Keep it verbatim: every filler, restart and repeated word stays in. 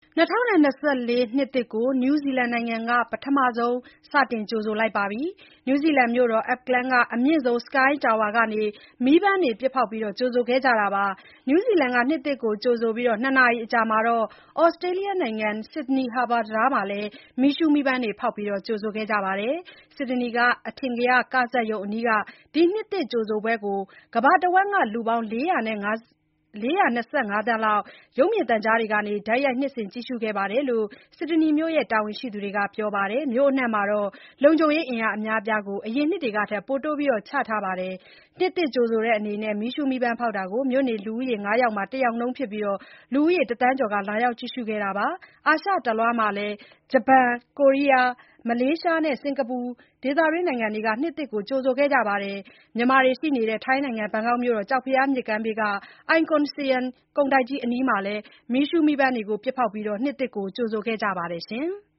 ၂၀၂၄ နှစ်သစ်ကို နယူးဇီလန်နိုင်ငံက ပထမဆုံး စတင်ကြိုဆိုလိုက်ပါပြီ။ နယူးဇီလန်မြို့တော် Auckland က အမြင့်ဆုံး Sky Tower ကနေ မီးပန်းတွေ ပစ်ဖောက်ပြီး ကြိုဆိုခဲ့ကြတာပါ။ နယူးဇီလန်က နှစ်သစ်ကို ကြိုဆိုပြီး ၂ နာရီအကြာမှာ ဩစတြေးလျနိုင်ငံ Sydney Harbour တံတားမှာလည်း မီးရှူးမီးပန်းတွေ ဖောက်ပြီး ကြိုဆိုခဲ့ကြပါတယ်။ Sydney က အထင်ကရ ကဇာတ်ရုံအနီးက ဒီနှစ်သစ်ကြိုဆိုပွဲကို ကမ္ဘာတဝန်းက လူပေါင်း ၄၂၅ သန်းလောက် ရုပ်မြင်သံကြားတွေကနေ တိုက်ရိုက် နှစ်စဉ်ကြည့်ရှုခဲ့တယ်လို့ Sydney မြို့ တာဝန်ရှိသူတွေက ပြောပါတယ်။ မြို့အနှံ့မှာ လုံခြုံရေးအင်အား အများအပြားကို အရင်နှစ်တွေကထက် ပိုတိုးချထားပါတယ်။ နှစ်သစ်ကြိုဆိုတဲ့အနေနဲ့ မီးရှူးမီးပန်းဖောက်တာကို မြို့နေလူဦးရေ ၅ ယောက်မှာ တယောက်နှုန်းဖြစ်ပြီး လူဦးရေ တသန်းကျော် လာရောက်ကြည့်ရှုခဲ့တာပါ။ အာရှတလွှားမှာလည်း ဂျပန်၊ ကိုရီးယား၊ မလေးရှားနဲ့ စင်္ကာပူ ဒေသတွင်းနိုင်ငံတွေက နှစ်သစ်ကို ကြိုဆိုခဲ့ကြပါတယ်။ မြန်မာတွေရှိနေတဲ့ ထိုင်းနိုင်ငံ ဘန်ကောက်မြို့တော် ကျောက်ဖယားမြစ်ကမ်းဘေးက Icon Siam ကုန်တိုက်ကြီးအနီးမှာလည်း မီးရှူးမီးပန်းတွေ ပစ်ဖောက်ပြီး နှစ်သစ်ကို ကြိုဆိုခဲ့ကြပါတယ်။